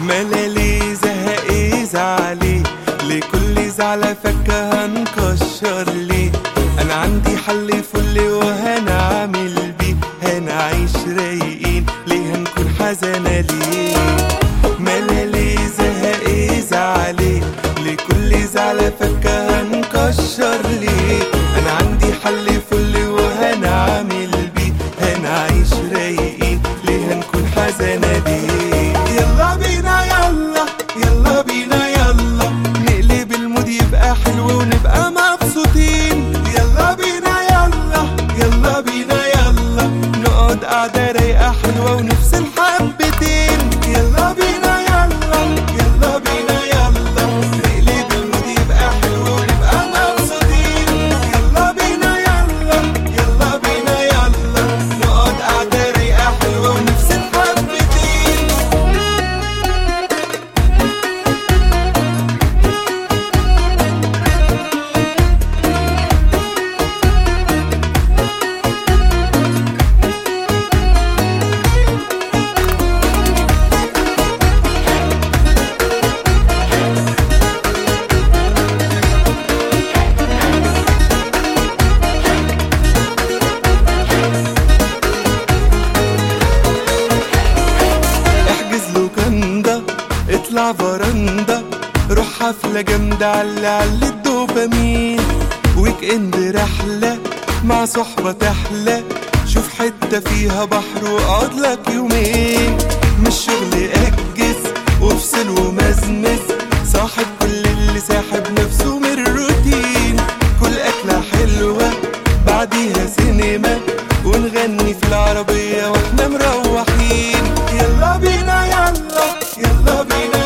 ملالي زهقي زعلي لكل زعلة فكة هنكشر ليه. انا عندي حل فل وهنعمل بيه، هنعيش رايقين ليه هنكون حزانة ليه. ملالي زهقي زعلي لكل زعلة فكة هنكشر ليه. انا عندي حل فل وهنعمل بيه، هنعيش رايقين ليه هنكون حزانة ليه. يلا بينا يلا يلا بينا يلا نقلب المود يبقى حلو ونبقى مبسوطين. يلا بينا يلا يلا بينا يلا نقعد قعدة رايقة حلوة ونفصل حبتين. يلا بينا يلا يلا بينا يلا نقلب المود يبقى حلو ونبقى مبسوطين. يلا بينا يلا يلا بينا يلا نقعد قعدة رايقة حلوة ونفصل حبتين. اطلع فرندا روح حفلة جامدة على الدوبامين. ويك اند رحلة مع صحبة تحلى، شوف حتة فيها بحر واقعد لك يومين. مش شغل اجز وافصل ومزمز، صاحب كل اللي ساحب نفسه من الروتين. كل اكلة حلوة بعديها سينما، ونغني في العربية واحنا مروحين. يلا بينا يلا يلا بينا